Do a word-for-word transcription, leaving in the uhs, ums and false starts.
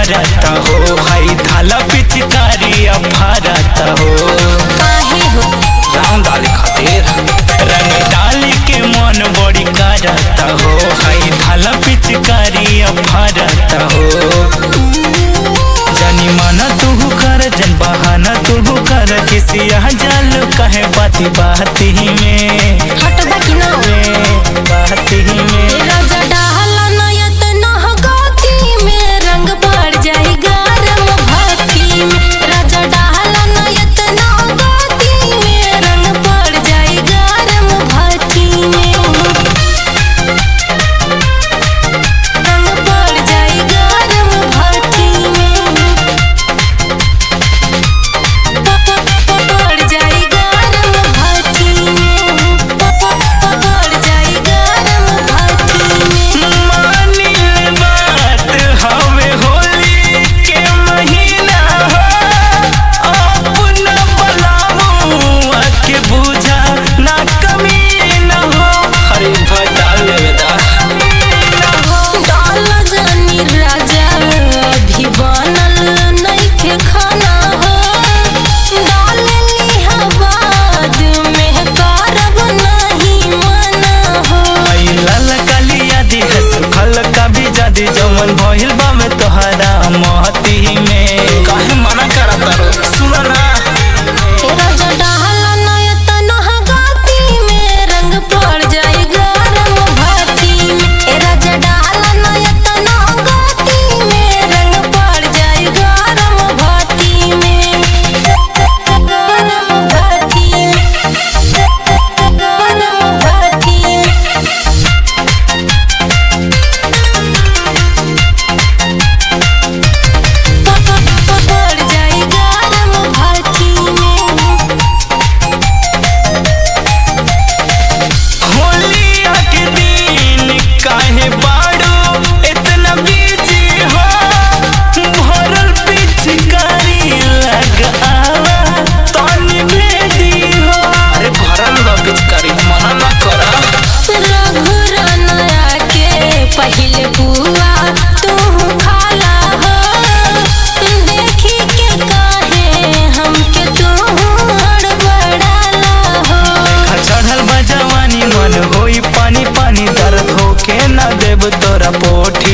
करता हो हाई थाला पिचकारी अफारता हो काहे हो राम डाली खातिर रंग डाली के मन बड़ी करता हो हाई थाला पिचकारी अफारता हो जानी माना तू कर जन बहाना तू कर किसी जाल कहे बाती बाती में हटबा कि ना बाती में राजा डाला नयत नह गाती में रंग बढ़ जाई गरम भाती में राजा डाला नयत नह गाती में रंग बढ़ जाई गरम भाती में रंग बढ़ जाई गरम भाती में बढ़ जाई गरम भाती में बढ़ जाई गरम भाती में मानिल बात हवे होली के महीना हो अपना बलामुआ के बुझा ना कमी न हो अरे भाई डाल ले डाल जानी राजा अभी बनल नइखे खाना हो डाल लिहा बाद में करब नहीं मना हो लाल कलिया दी सुखल कभी जादी जमन भइल बा में तोहरा महती में काहे मना करता रो सुना ना राजा डाल नयत नह गाती में रंग पड़ जाई गरम भाती में राजा डाल नयत नह गाती में रंग पड़ जाई गरम भाती में गरम भाती में गरम भाती में बढ़ जाई गरम भाती में होलिया के दिन काहे बाड़ो इतना बिजी हो भरल पिचकारी लग आवा तनी भेदी हो अरे भरल बा पिचकारी मना ना करा रघुरनया के पहिले पुआ तू खाला हो देखी के काहे हमके तू हड़बड़ाला हो चढ़ल बा जवानी मन होई पानी पानी दर्द होके ना देब तोरा पोठी